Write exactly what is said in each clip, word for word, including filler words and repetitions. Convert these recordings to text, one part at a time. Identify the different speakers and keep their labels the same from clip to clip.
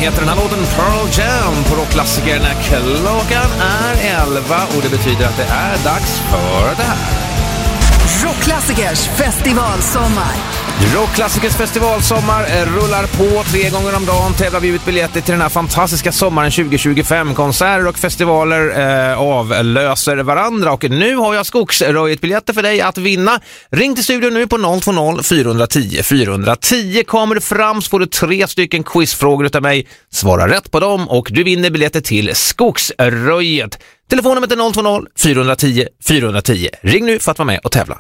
Speaker 1: heter den här låten Pearl Jam på rockklassiker när klockan är elva och det betyder att det är dags för det här.
Speaker 2: Rockklassikers festivalsommar.
Speaker 1: Rockklassikers festivalsommar rullar på. Tre gånger om dagen tävlar vi ut biljetter till den här fantastiska sommaren tjugo tjugofem. Konserter och festivaler eh, avlöser varandra. Och nu har jag Skogsröjet biljetter för dig att vinna. Ring till studion nu på noll två noll fyra ett noll fyra ett noll. Kommer du fram så får du tre stycken quizfrågor utav mig. Svara rätt på dem och du vinner biljetter till Skogsröjet. Telefonnumret är noll två noll fyra ett noll fyra ett noll. Ring nu för att vara med och tävla.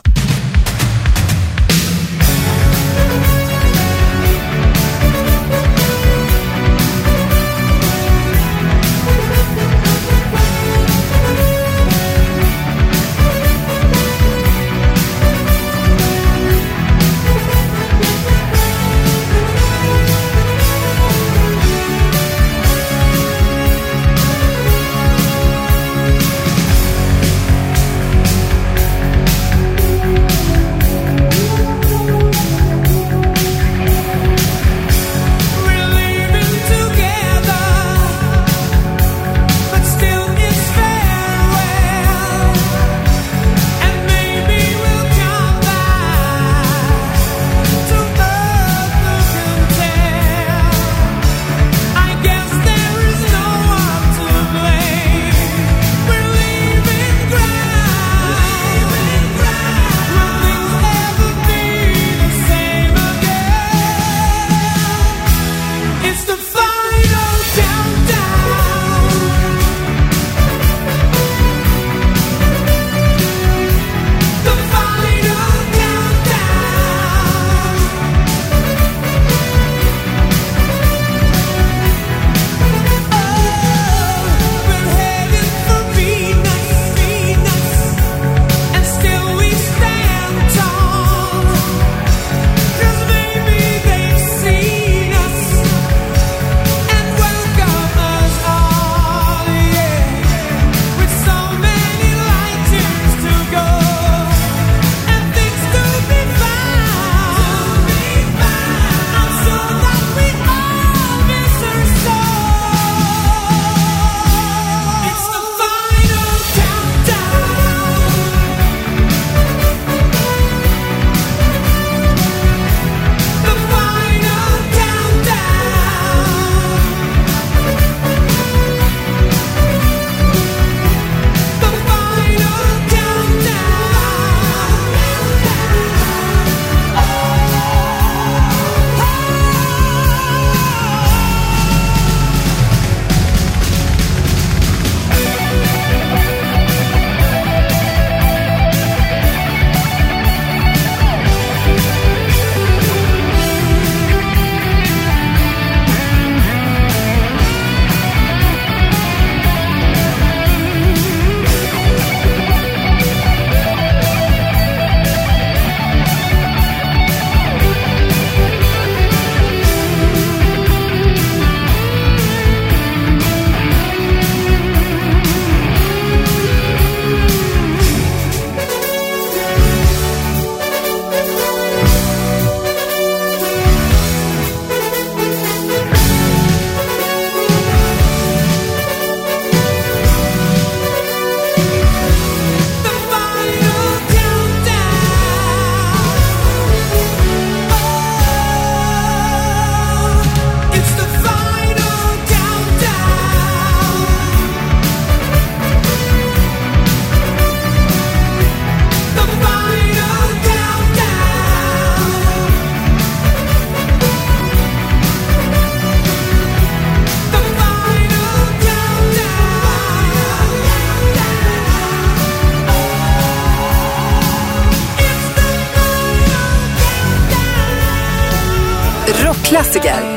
Speaker 2: Rockklassiker.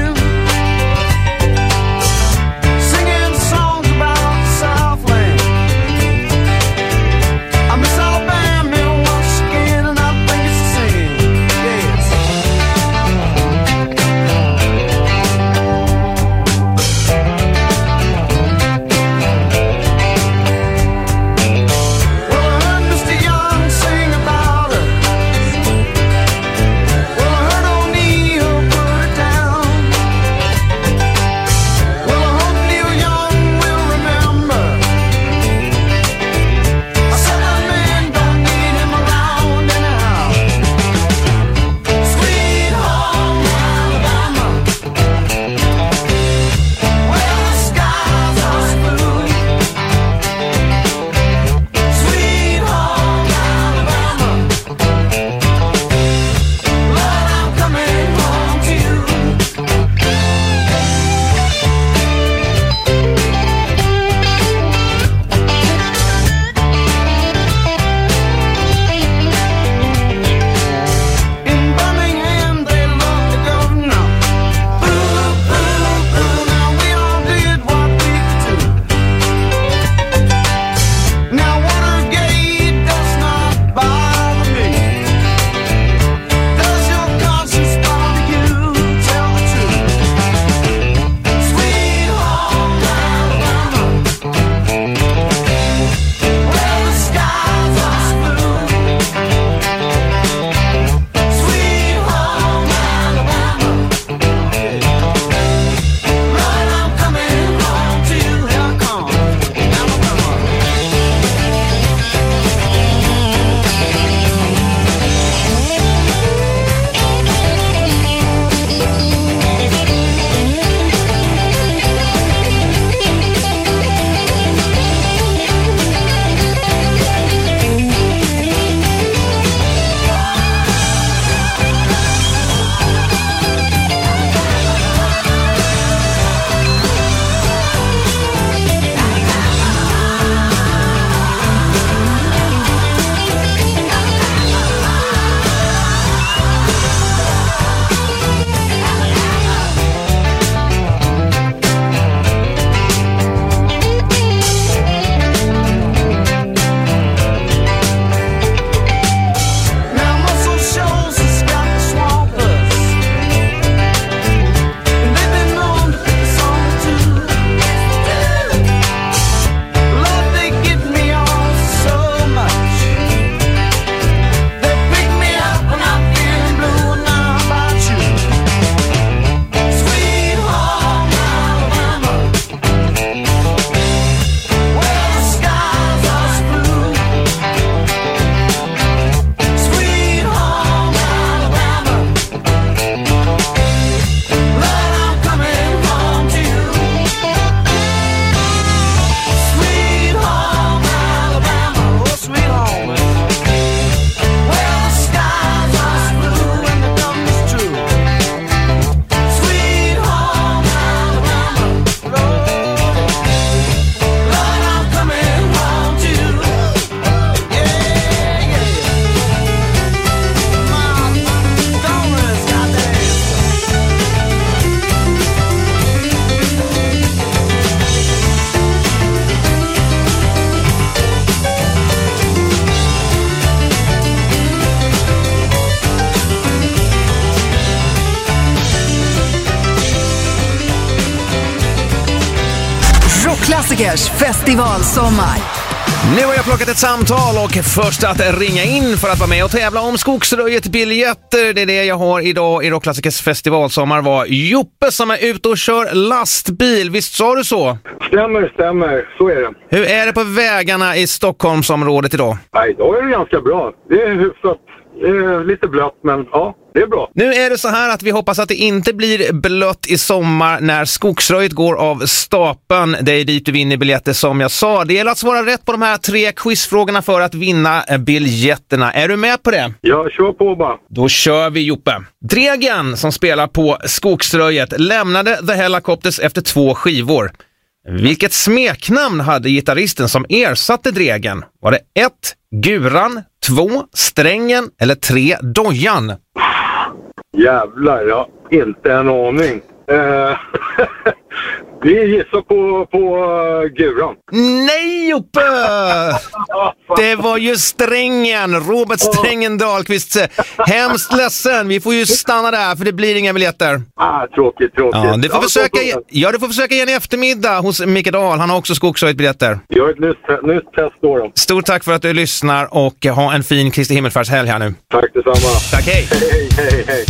Speaker 3: Singing songs about Southland.
Speaker 2: Rockklassiker's festivalsommar.
Speaker 1: Nu har jag plockat ett samtal och först att ringa in för att vara med och tävla om Skogsröjet-biljetter. Det är det jag har idag i Rockklassiker's festivalsommar var Joppe som är ute och kör lastbil. Visst sa du så?
Speaker 3: Stämmer, stämmer. Så är det.
Speaker 1: Hur är det på vägarna i Stockholmsområdet idag?
Speaker 3: Nej, idag är det ganska bra. Det är hyfsat. Det är lite blött, men ja, det är bra.
Speaker 1: Nu är det så här att vi hoppas att det inte blir blött i sommar när Skogsröjet går av stapeln. Det är dit du vinner biljetter som jag sa. Det gäller att svara rätt på de här tre quizfrågorna för att vinna biljetterna. Är du med på det?
Speaker 3: Ja, kör på bara.
Speaker 1: Då kör vi, Joppe. Dregen som spelar på Skogsröjet lämnade The Hellacopters efter två skivor. Vilket smeknamn hade gitarristen som ersatte Dregen? Var det ett Guran, två Strängen eller tre Dojan?
Speaker 3: Jävlar, jag har inte en aning. Eh, vi gissar på, på uh, Guran.
Speaker 1: Nej, Joppe! Det var ju Strängen, Robert Strängen Dahlqvist. Hemskt ledsen, vi får ju stanna där för det blir inga biljetter.
Speaker 3: Ah, tråkigt, tråkigt.
Speaker 1: Ja, du får, försöka, ja, du får försöka igen i eftermiddag hos Micke Dahl. Han har också Skogsröjet-biljetter.
Speaker 3: Gör ett nytt, nytt test då, då.
Speaker 1: Stort tack för att du lyssnar och ha en fin Kristi himmelfärdshelg här nu.
Speaker 3: Tack detsamma.
Speaker 1: Tack, hej!
Speaker 3: Hej, hej, hej.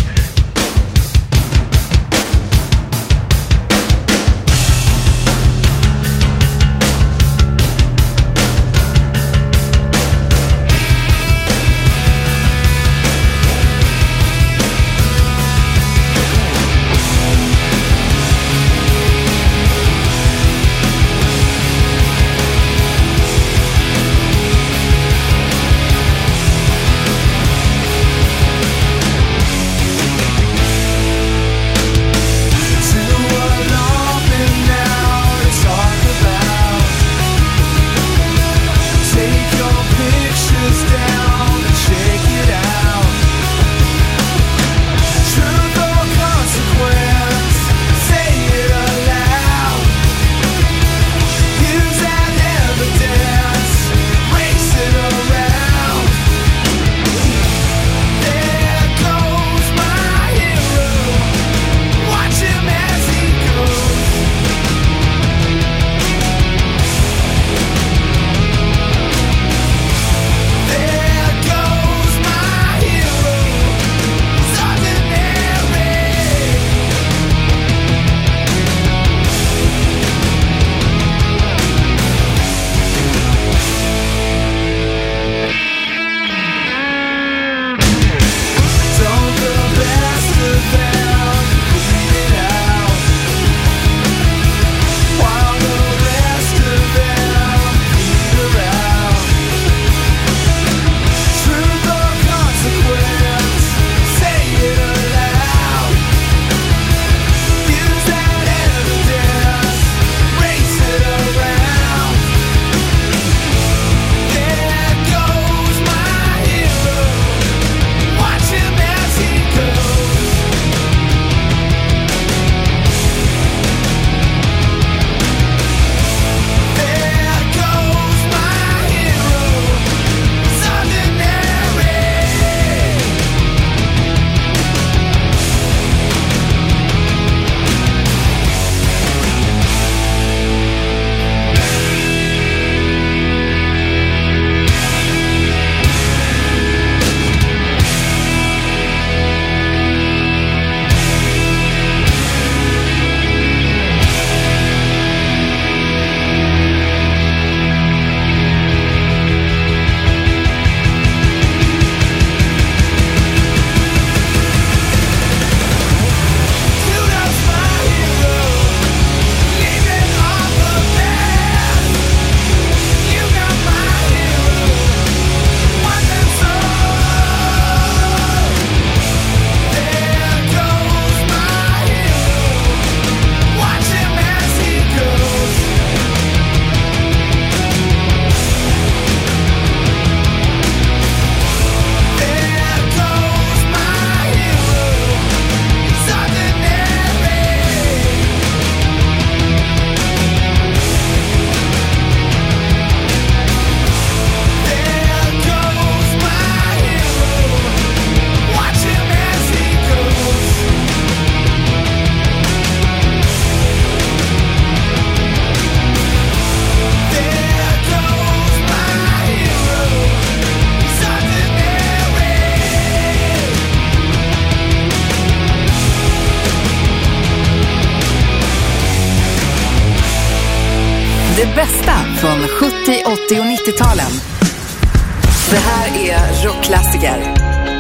Speaker 2: sjuttio, åttio och nittio-talen. Det här är rockklassiker.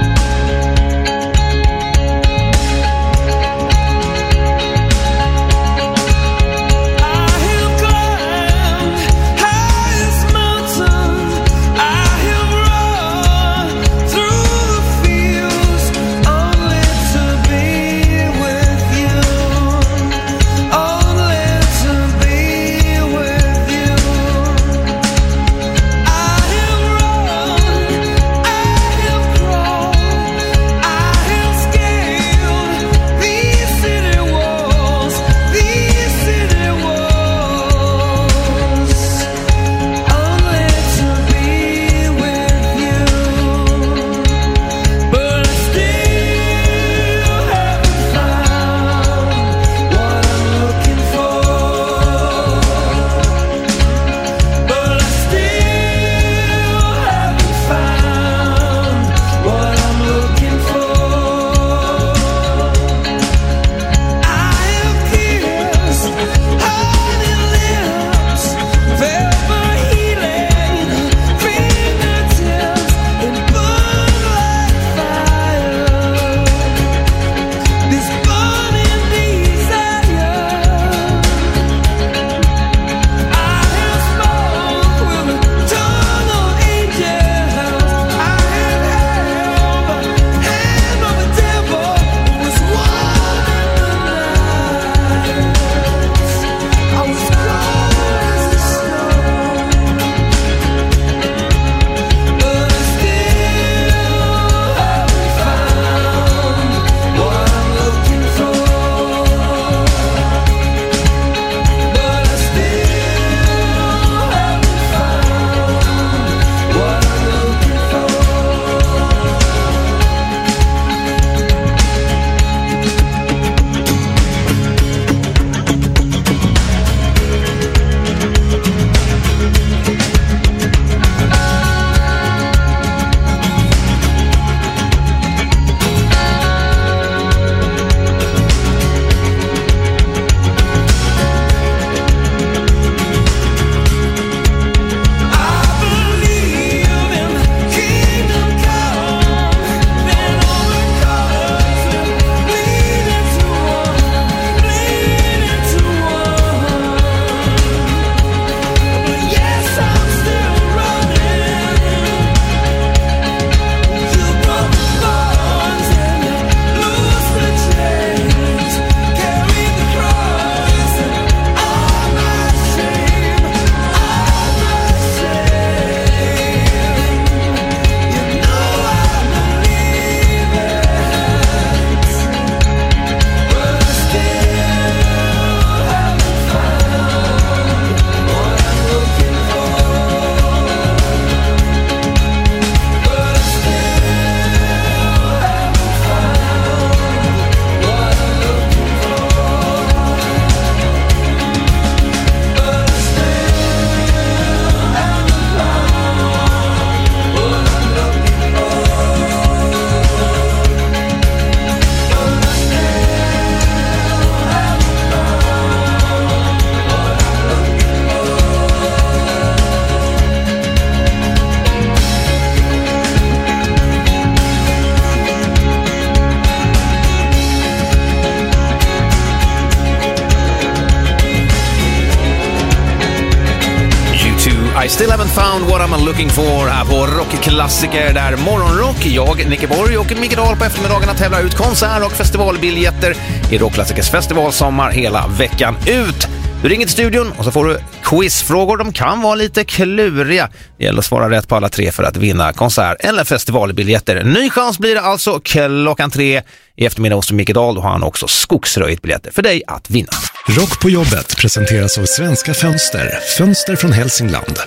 Speaker 1: I still haven't found what I'm looking for här på rockklassiker där Morgonrock, jag, Nicke Borg och Micke Dahl på eftermiddagarna tävlar ut konsert- och festivalbiljetter i Rockklassikers festivalsommar hela veckan ut. Du ringer till studion och så får du quizfrågor. De kan vara lite kluriga. Det gäller att svara rätt på alla tre för att vinna konsert- eller festivalbiljetter. Ny chans blir det alltså klockan tre i eftermiddag hos Micke Dahl. Då har han också skogsröjtbiljetter för dig att vinna.
Speaker 4: Rock på jobbet presenteras av Svenska Fönster. Fönster från Hälsingland.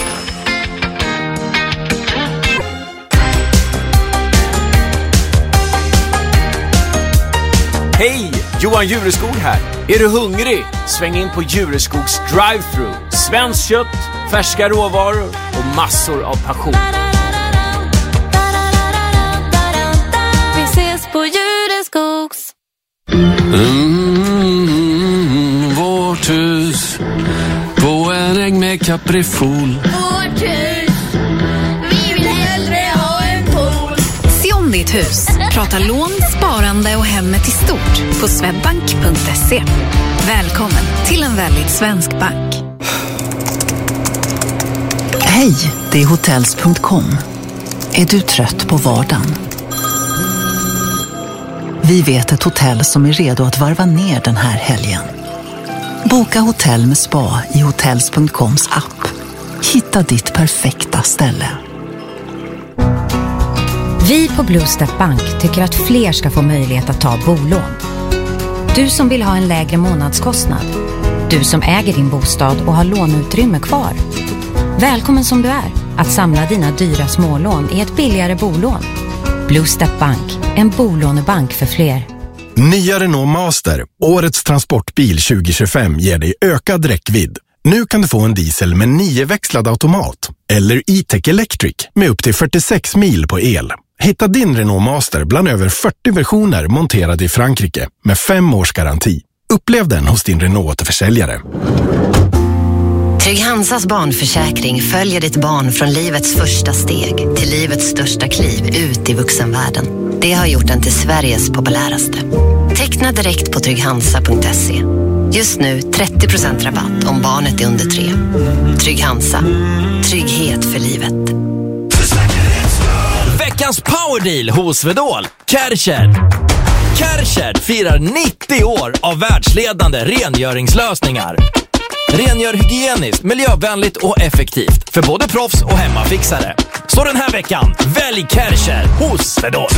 Speaker 5: Hej! Johan Jureskog här. Är du hungrig? Sväng in på Jureskogs drive-thru. Svenskt kött, färska råvaror och massor av passion.
Speaker 6: Vi ses på Jureskogs.
Speaker 7: Mm, vårt hus på en äng med med Caprifol.
Speaker 6: Vårt hus, vi vill hellre ha en pool.
Speaker 2: Se om ditt hus. Prata lån, sparande och hemmet i stort på swedbank punkt se. Välkommen till en väldigt svensk bank.
Speaker 8: Hej, det är hotels punkt com. Är du trött på vardagen? Vi vet ett hotell som är redo att varva ner den här helgen. Boka hotell med spa i hotels punkt coms app. Hitta ditt perfekta ställe.
Speaker 9: Vi på Blue Step Bank tycker att fler ska få möjlighet att ta bolån. Du som vill ha en lägre månadskostnad. Du som äger din bostad och har låneutrymme kvar. Välkommen som du är att samla dina dyra smålån i ett billigare bolån. Blue Step Bank, en bolånebank för fler.
Speaker 4: Nya Renault Master, årets transportbil tjugo tjugofem, ger dig ökad räckvidd. Nu kan du få en diesel med nioväxlad automat eller E-Tech Electric med upp till fyrtiosex mil på el. Hitta din Renault Master bland över fyrtio versioner monterade i Frankrike med fem års garanti. Upplev den hos din Renault-återförsäljare.
Speaker 10: Trygg Hansas barnförsäkring följer ditt barn från livets första steg till livets största kliv ut i vuxenvärlden. Det har gjort den till Sveriges populäraste. Teckna direkt på trygg hansa punkt se. Just nu trettio procent rabatt om barnet är under tre. Trygg Hansa. Trygghet för livet.
Speaker 5: Veckans powerdeal hos Vedol. Kärcher. Kärcher firar nittio år av världsledande rengöringslösningar. Rengör hygieniskt, miljövänligt och effektivt för både proffs och hemmafixare. Så den här veckan, välj Kärcher hos Vedol.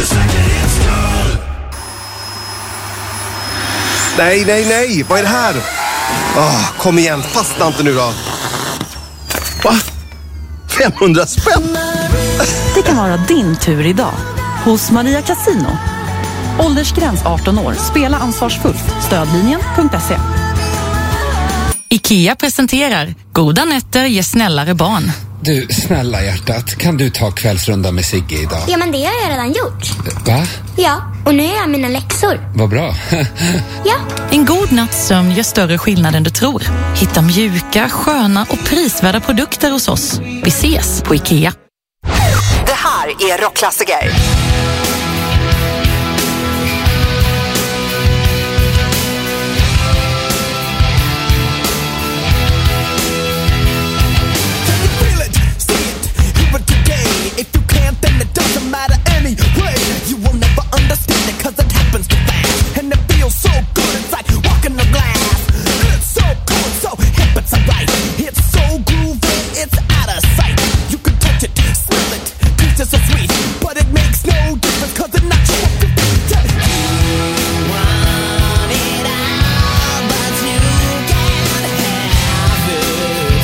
Speaker 11: Nej, nej, nej. Vad är det här? Oh, kom igen, fastna inte nu då. Va? femhundra spänn?
Speaker 12: Det kan vara din tur idag. Hos Maria Casino. Åldersgräns arton år. Spela ansvarsfullt. Stödlinjen punkt se.
Speaker 13: IKEA presenterar Goda nätter ger snällare barn.
Speaker 14: Du, snälla hjärtat, kan du ta kvällsrunda med Sigge idag?
Speaker 6: Ja, men det har jag redan gjort.
Speaker 14: Va?
Speaker 6: Ja, och nu är jag mina läxor.
Speaker 14: Vad bra.
Speaker 6: Ja.
Speaker 13: En god natts sömn gör större skillnad än du tror. Hitta mjuka, sköna och prisvärda produkter hos oss. Vi ses på IKEA.
Speaker 2: Det här är rockklassiker.
Speaker 15: If you can't, then it doesn't matter anyway. You will never understand it cause it happens too fast. And it feels so good, it's like walking the glass. It's so cool, so hip, it's alright. It's so groovy, it's out of sight. You can touch it, smell it, taste it so sweet. But it makes no difference cause it knocks you off your feet. You want it all, but you can't have it.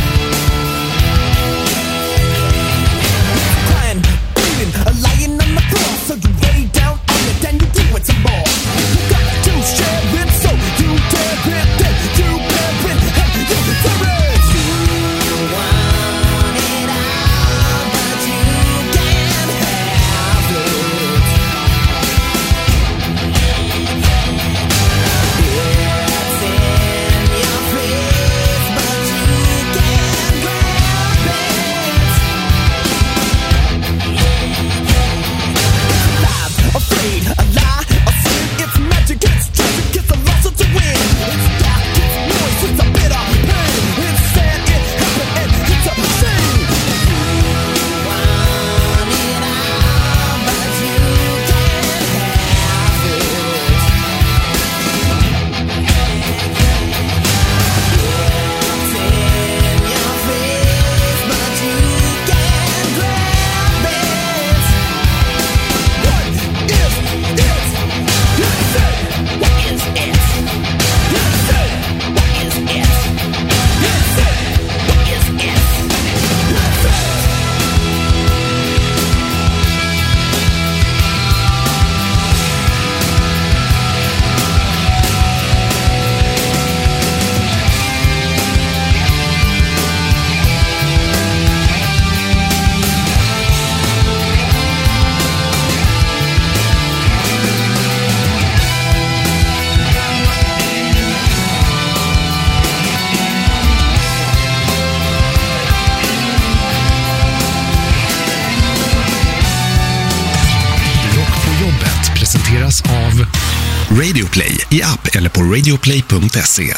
Speaker 15: Lying on the floor, so you lay down on it and you do it some more. You got to share it, so you dare it, then you bear it, and you deserve it. You want it all, but you can't have
Speaker 4: Radio Play i app eller på radioplay punkt se.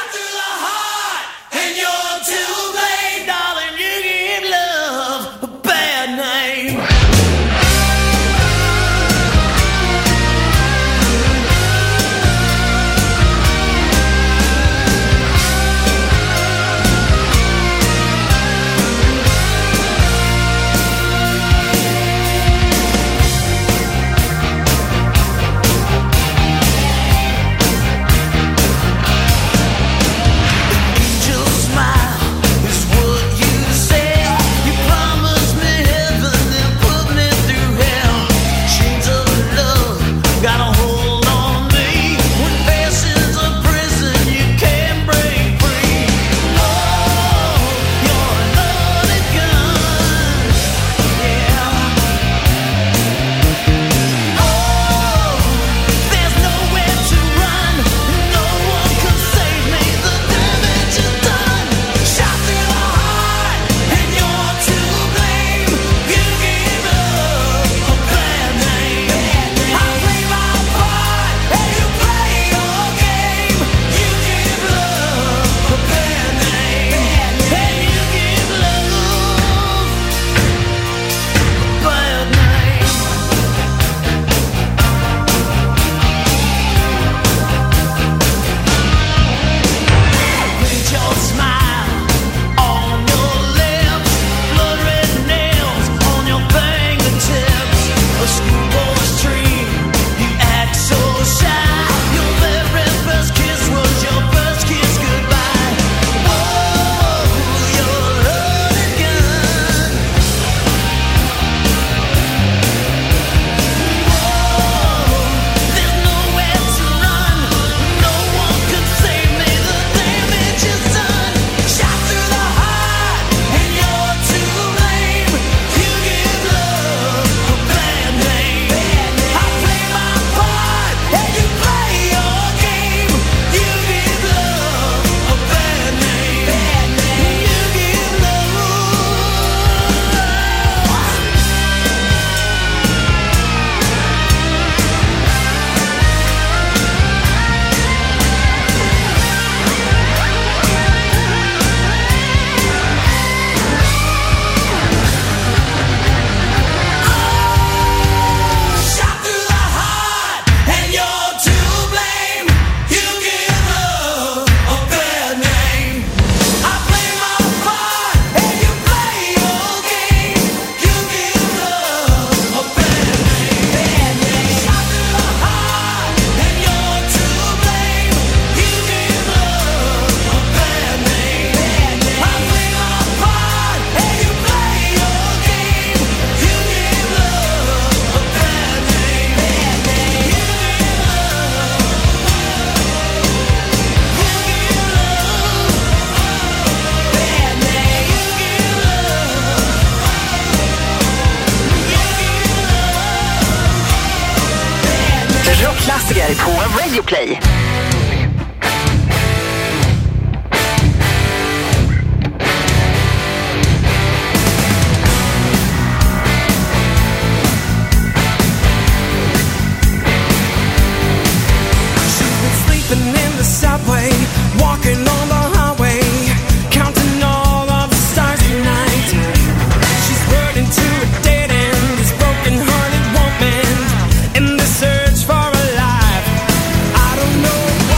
Speaker 7: Klassiker på Radio Play.
Speaker 15: Sleeping in the subway, walking on the highway, counting all of the stars tonight. She's running to a dead end, this broken-hearted woman in the search for a life. I don't know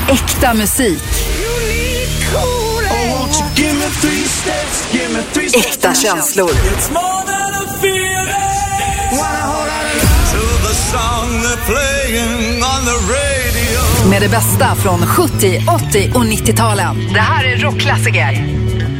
Speaker 16: Äkta musik. Äkta känslor. Med det bästa från sjuttio, åttio och nittio-talen. Det här är rockklassiker.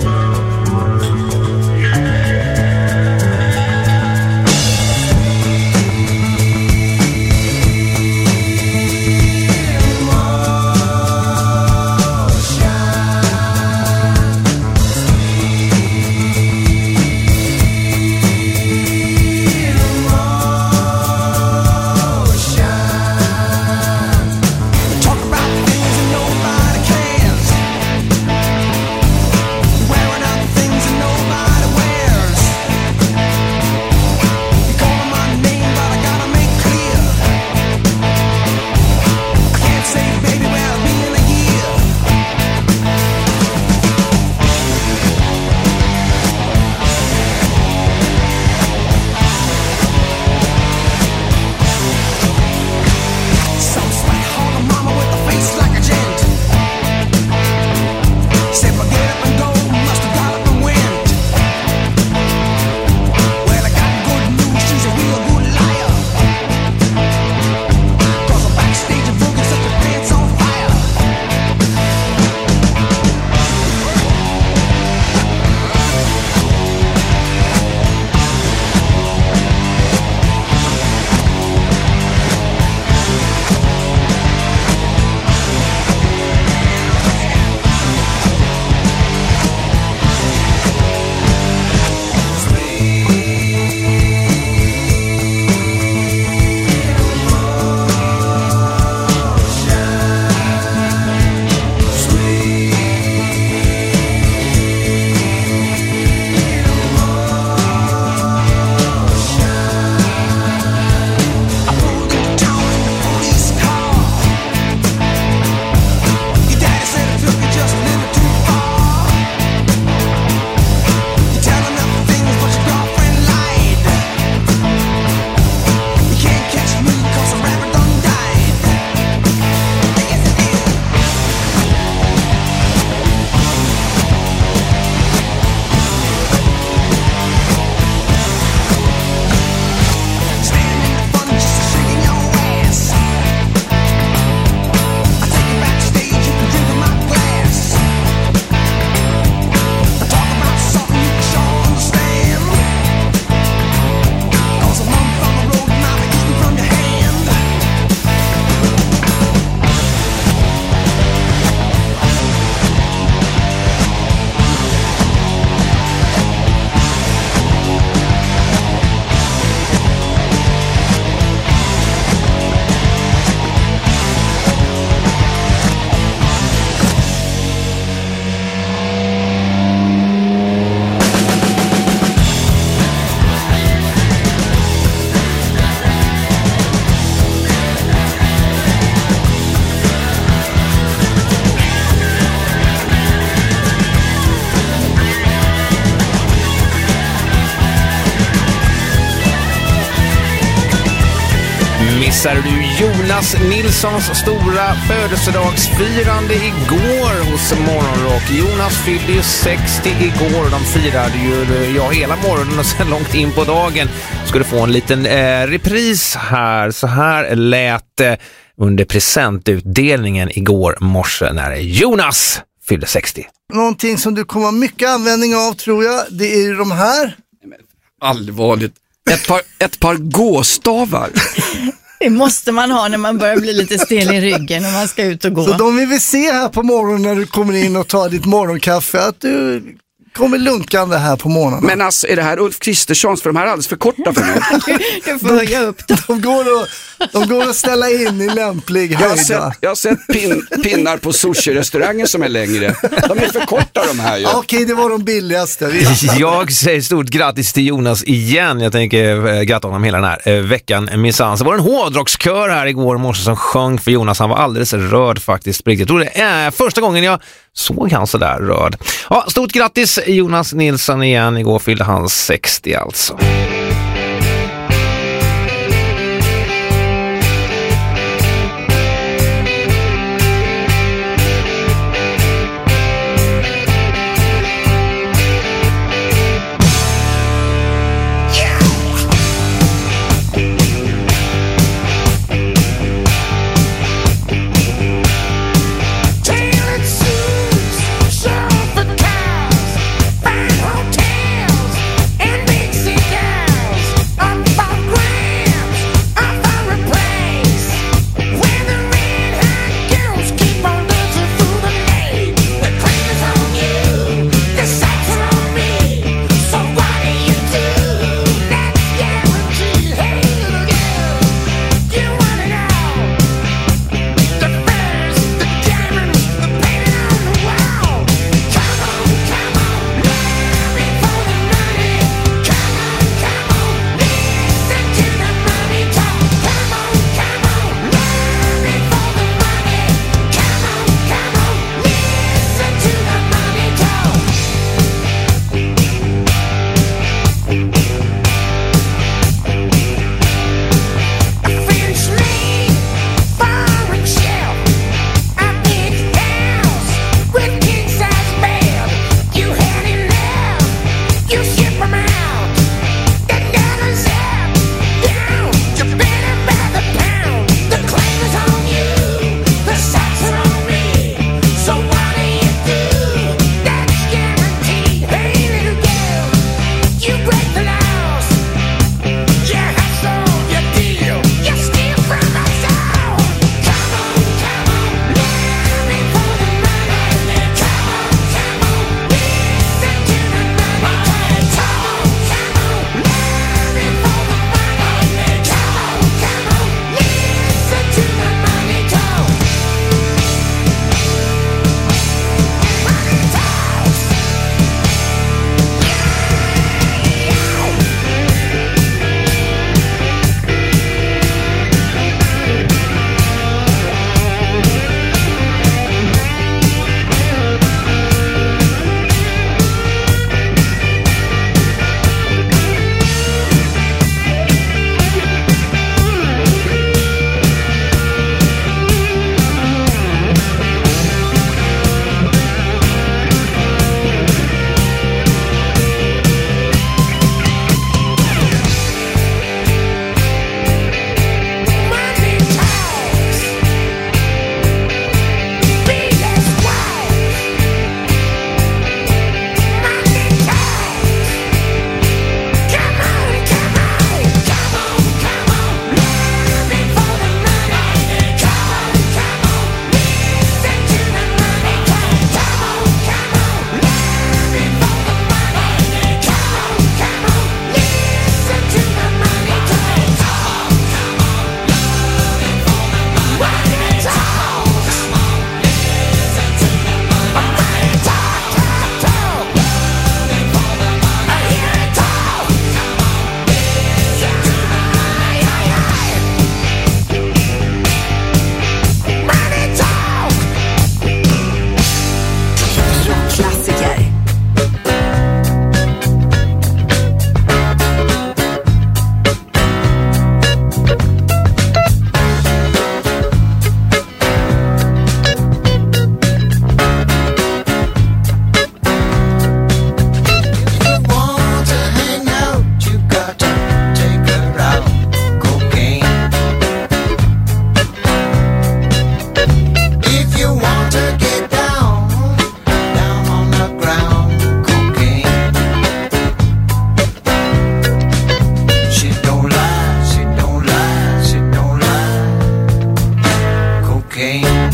Speaker 1: Missade du Jonas Nilssons stora födelsedagsfirande igår hos Morgonrock? Jonas fyllde ju sextio igår. De firade ju ja, hela morgonen och sen långt in på dagen. Skulle få en liten eh, repris här. Så här lät det under presentutdelningen igår morse när Jonas fyllde sextio.
Speaker 17: Någonting som du kommer ha mycket användning av, tror jag, det är de här.
Speaker 18: Allvarligt. Ett par, ett par gåstavar.
Speaker 19: Det måste man ha när man börjar bli lite stel i ryggen och man ska ut och gå.
Speaker 17: Så de vill vi se här på morgonen när du kommer in och tar ditt morgonkaffe, att du kommer lunkande här på morgonen.
Speaker 18: Men alltså, är det här Ulf Kristerssons? För de här är alldeles för korta för mig.
Speaker 19: Du, du får höja upp dem.
Speaker 17: De går, att, de går att ställa in i lämplig höjda.
Speaker 18: Jag har sett, jag har sett pin, pinnar på sushi-restaurangen som är längre. De är för korta de här ju.
Speaker 17: Okej, okay, det var de billigaste.
Speaker 1: Jag säger stort grattis till Jonas igen. Jag tänker äh, gratta honom hela den här äh, veckan. Minsann. Så var det en hårdrockskör här igår morse som sjöng för Jonas. Han var alldeles rörd faktiskt. Jag tror det är första gången jag såg han så där rörd. Ja, stort grattis Jonas Nilsson igen. Igår fyllde han sextio alltså.
Speaker 15: cocaine.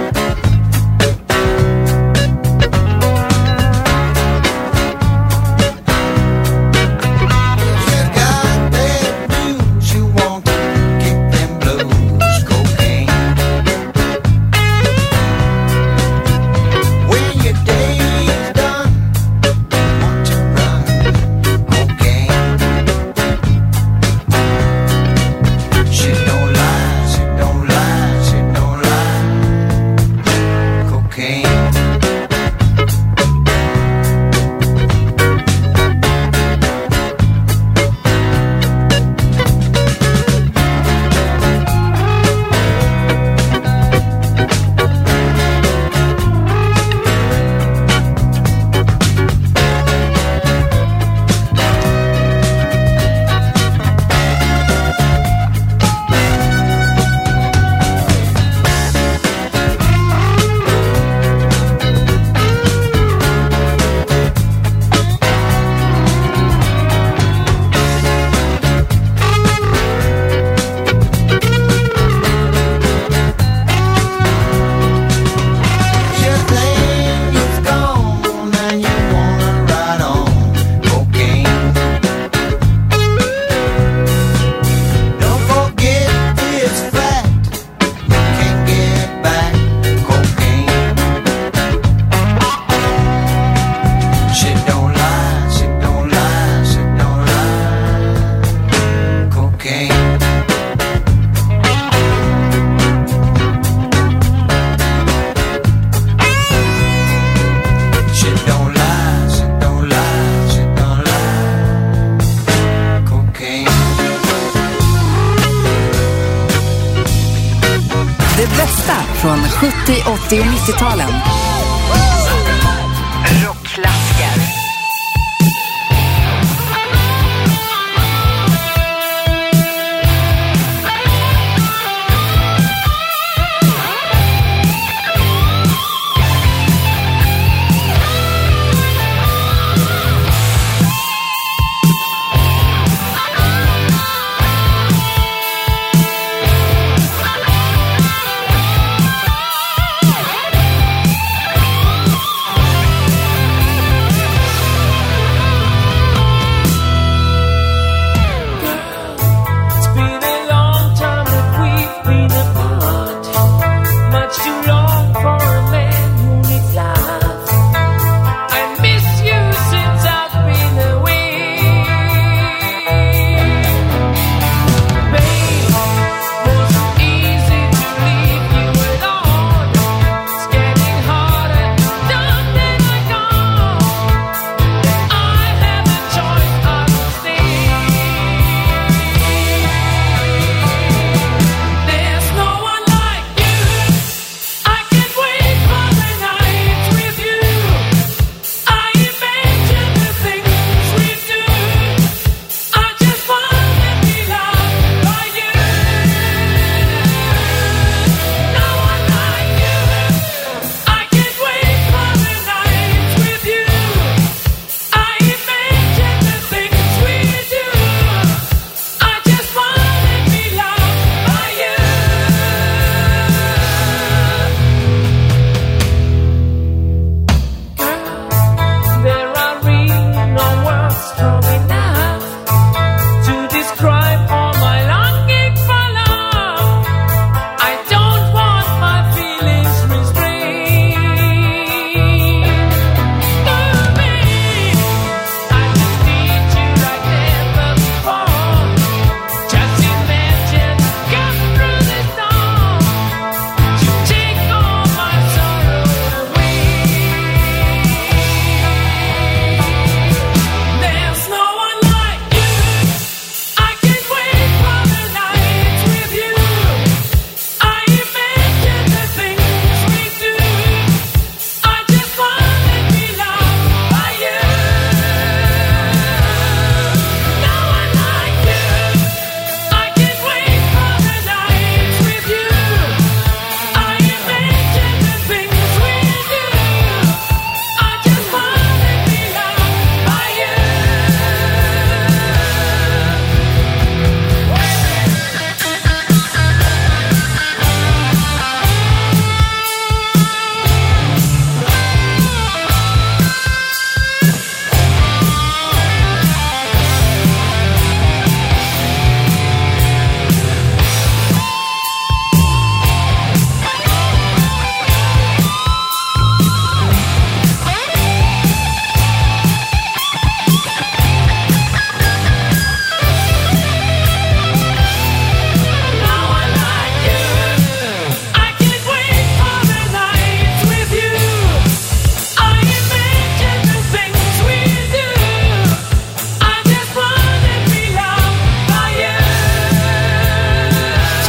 Speaker 16: Från sjuttio, åttio och nittio-talen. Rockklassiker.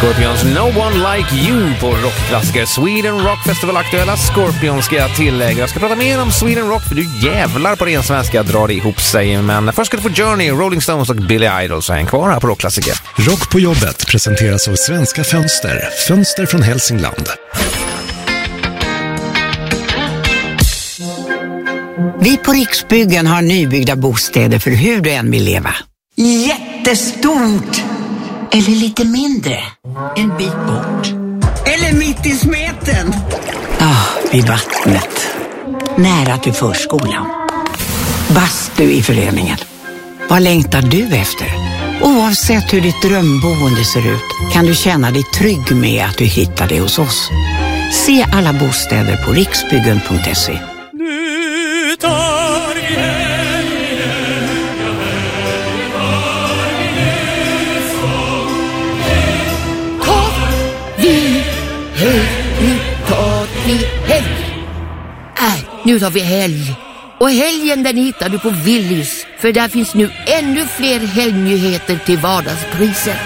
Speaker 1: Scorpions No One Like You på rockklassiker Sweden Rock Festival. Aktuella Scorpions ska jag tillägga. Jag ska prata mer om Sweden Rock för du jävlar på ren svenska drar ihop sig. Men först ska du få Journey, Rolling Stones och Billy Idol, så häng kvar här på rockklassiker.
Speaker 20: Rock på jobbet presenteras av Svenska Fönster. Fönster från Hälsingland.
Speaker 21: Vi på Riksbyggen har nybyggda bostäder för hur du än vill leva. Jättestort! Eller lite mindre. En bit bort. Eller mitt i smeten. Ah, vid vattnet. Nära till förskolan. Bastu i föreningen. Vad längtar du efter? Oavsett hur ditt drömboende ser ut kan du känna dig trygg med att du hittar det hos oss. Se alla bostäder på riksbyggen punkt se.
Speaker 15: Nu tar vi
Speaker 6: Nu tar vi helg. Äh, nu tar vi helg. Och helgen den hittar du på Willys. För där finns nu ännu fler helgnyheter till vardagspriser.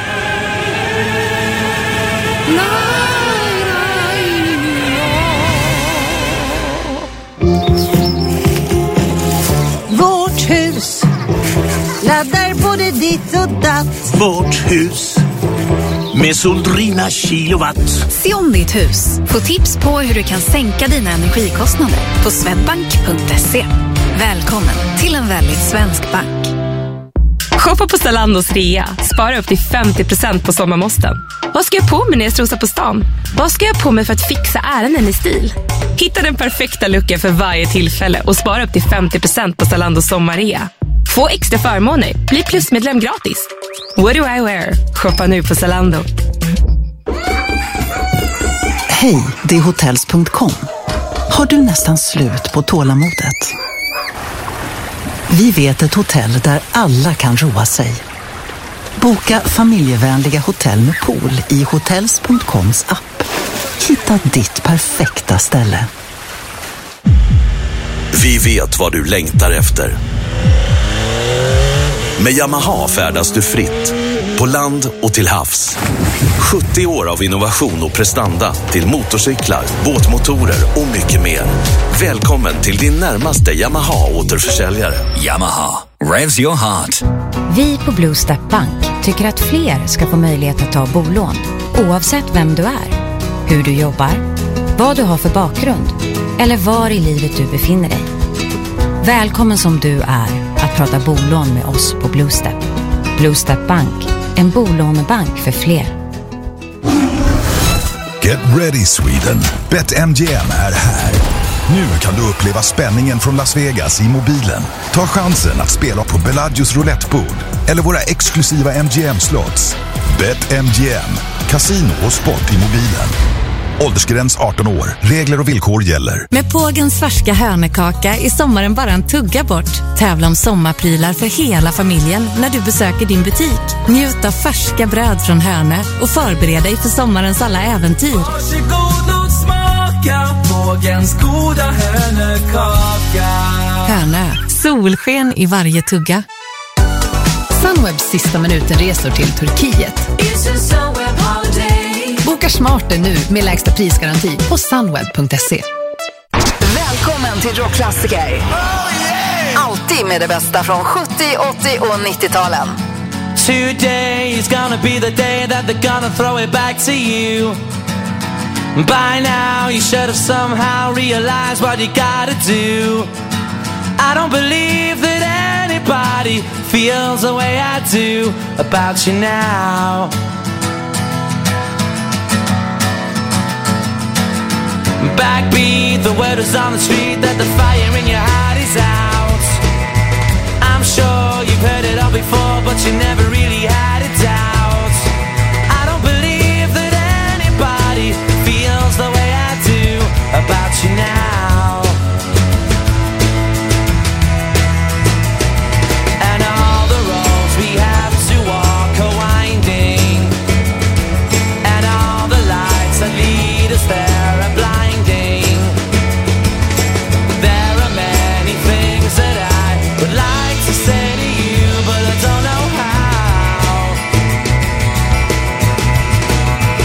Speaker 22: Vårt hus laddar både ditt och datt.
Speaker 23: Vårt hus med Soldrina kilowatt.
Speaker 2: Se om ditt hus. Få tips på hur du kan sänka dina energikostnader på swedbank punkt se. Välkommen till en väldigt svensk bank.
Speaker 24: Shoppa på Zalandos rea. Spara upp till femtio procent på sommarmåsten. Vad ska jag på mig när jag strosar på stan? Vad ska jag på mig för att fixa ärenden i stil? Hitta den perfekta looken för varje tillfälle och spara upp till femtio procent på Zalandos sommarrea. Få extra förmåner. Bli plusmedlem gratis. What do I wear? Shoppa nu på Zalando.
Speaker 8: Hej, det är hotels punkt com. Har du nästan slut på tålamodet? Vi vet ett hotell där alla kan roa sig. Boka familjevänliga hotell med pool i hotels punkt coms app. Hitta ditt perfekta ställe.
Speaker 25: Vi vet vad du längtar efter. Med Yamaha färdas du fritt, på land och till havs. sjuttio år av innovation och prestanda till motorcyklar, båtmotorer och mycket mer. Välkommen till din närmaste Yamaha-återförsäljare.
Speaker 26: Yamaha, revs your heart.
Speaker 9: Vi på Blue Step Bank tycker att fler ska få möjlighet att ta bolån, oavsett vem du är, hur du jobbar, vad du har för bakgrund eller var i livet du befinner dig. Välkommen som du är att prata bolån med oss på Blue Step. Blue Step Bank, en bolånebank för fler.
Speaker 27: Get ready Sweden. BetMGM är här. Nu kan du uppleva spänningen från Las Vegas i mobilen. Ta chansen att spela på Bellagio's roulettebord eller våra exklusiva M G M-slots. BetMGM, casino och sport i mobilen. Åldersgräns arton år. Regler och villkor gäller.
Speaker 28: Med Pågens färska hörnekaka är sommaren bara en tugga bort. Tävla om sommarprylar för hela familjen när du besöker din butik. Njut av färska bröd från Hörne och förbered dig för sommarens alla äventyr.
Speaker 15: Varsågod och smaka Pågens goda hörnekaka.
Speaker 28: Hörne, solsken i varje tugga.
Speaker 16: Sunwebs sista minuten-resor till Turkiet. Boka smart nu med lägsta prisgaranti på sunweb punkt se. Välkommen till rockklassiker. Alltid med det bästa från sjuttio, åttio och nittio-talen.
Speaker 15: Today is gonna be the day that they're gonna throw it back to you. By now you should have somehow realized what you gotta do. I don't believe that anybody feels the way I do about you now. Backbeat, the word is on the street that the fire in your heart is out. I'm sure you've heard it all before, but you never really had a doubt. I don't believe that anybody feels the way I do about you now. And all the roads we have to walk are winding, and all the lights that lead us there are blinding. There are many things that I would like to say to you, but I don't know how.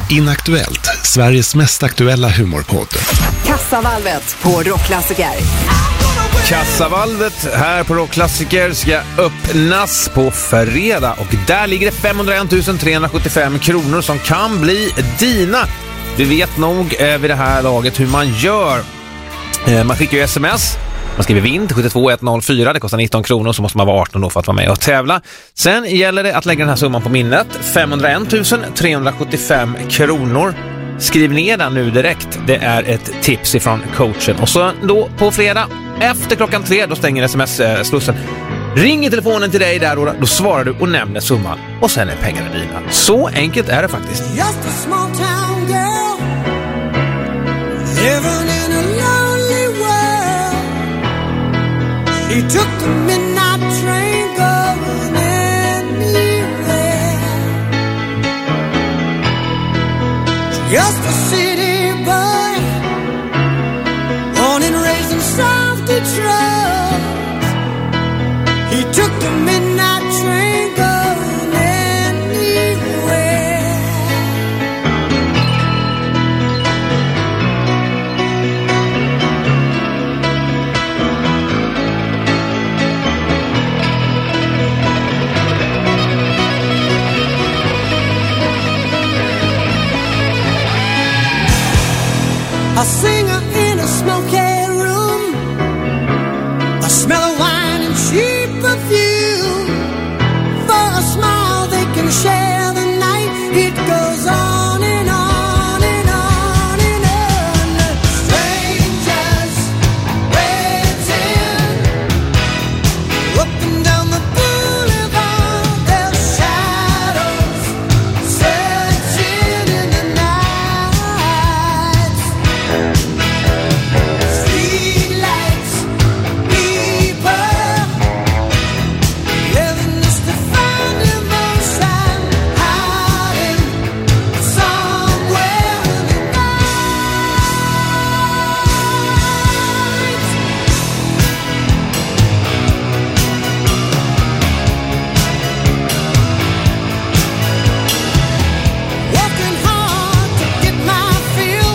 Speaker 20: Inaktuellt, Sveriges mest aktuella humorpodd.
Speaker 16: Kassavalvet på Rockklassiker.
Speaker 1: Kassavalvet här på Rockklassiker ska öppnas på fredag och där ligger det femhundraett tusen trehundrasjuttiofem kronor som kan bli dina. Du vet nog eh, vid det här laget hur man gör. Eh, man skickar ju sms. Man skriver vind sju två ett noll fyra, det kostar nitton kronor, så måste man vara arton år för att vara med och tävla. Sen gäller det att lägga den här summan på minnet, femhundraett tusen trehundrasjuttiofem kronor. Skriv ner den nu direkt, det är ett tips ifrån coachen. Och så då på fredag, efter klockan tre, då stänger sms-slussen. Ring i telefonen till dig där och då svarar du och nämner summan. Och sen är pengarna dina. Så enkelt är det faktiskt.
Speaker 15: Just a small town girl living in a lonely world. She took the midnight train going anywhere. Just a city boy, born and raised in South Detroit. He took the midnight train going anywhere. A singer in a smoky room, a smell of wine and cheap perfume. For a smile they can share the night. It goes on and on and on and on. Strangers waiting up and down the boulevard. Their shadows searching in the night. Streetlights, people living just to find emotion, hiding somewhere in the working hard to get my fill.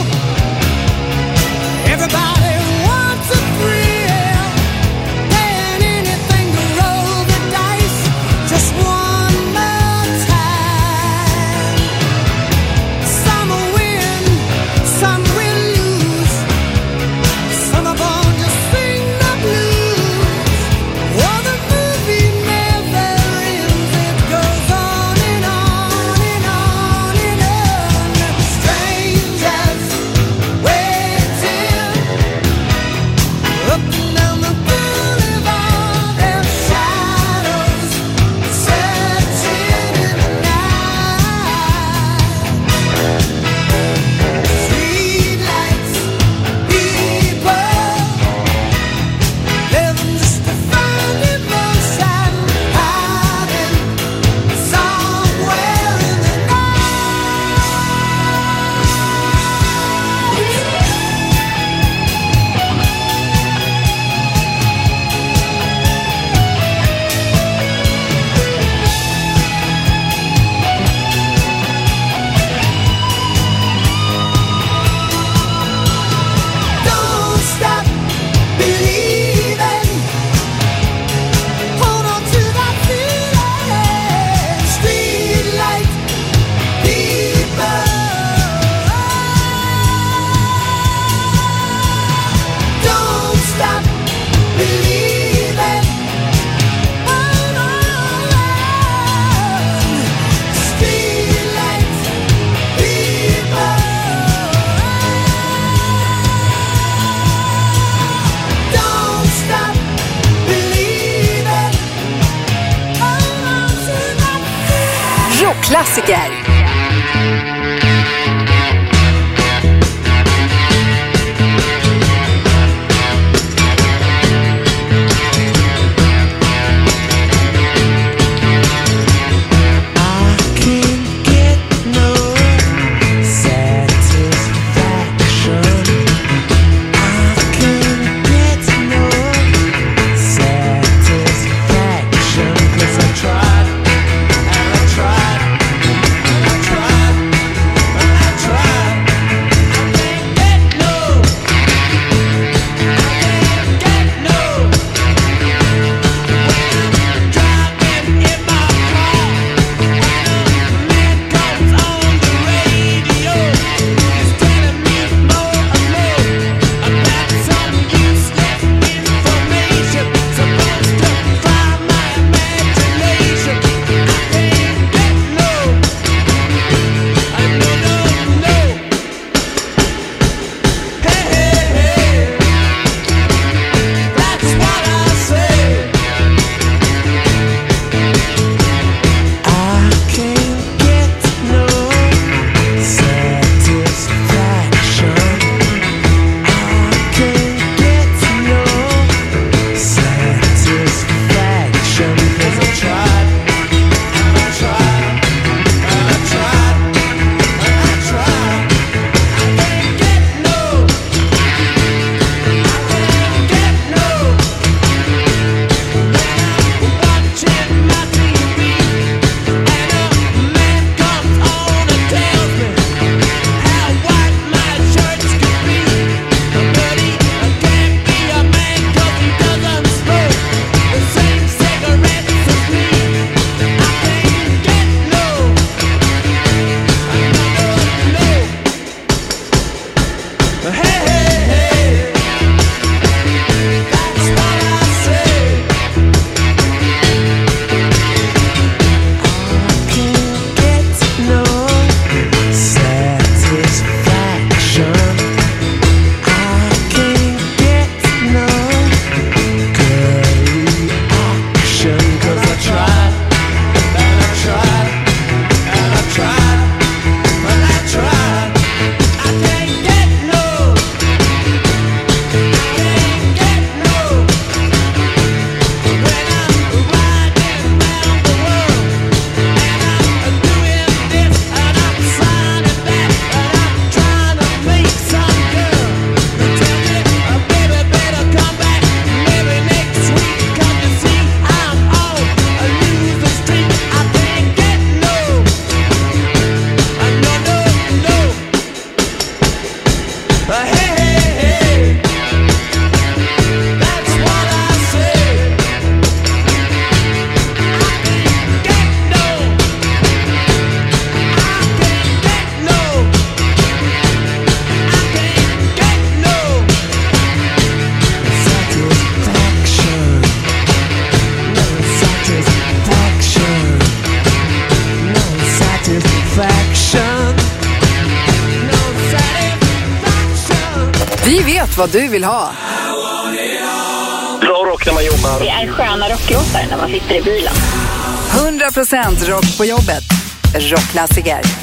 Speaker 15: Everybody wants a thrill, paying anything to roll the dice just one more time. Some will win, some will lose. Some are born to sing the blues. Oh, the movie never ends. It goes on and on and on and on. Strangers waiting up and down the boulevard. Their shadows searching in the night. Streetlights, people living just to find emotion, hiding somewhere in the Don't stop believing. Hold on to that feeling. Streetlight people. Don't stop believing. Hold on. Streetlight people. Don't stop believing. Hold on to that feeling.
Speaker 16: Rockklassiker.
Speaker 15: Satisfaction, 'cause I tried and I tried.
Speaker 16: vet vad du vill ha.
Speaker 3: Bra rock när man jobbar.
Speaker 4: Det är sköna rocklåtar när man sitter i bilen.
Speaker 16: hundra procent rock på jobbet. Rockklassiker.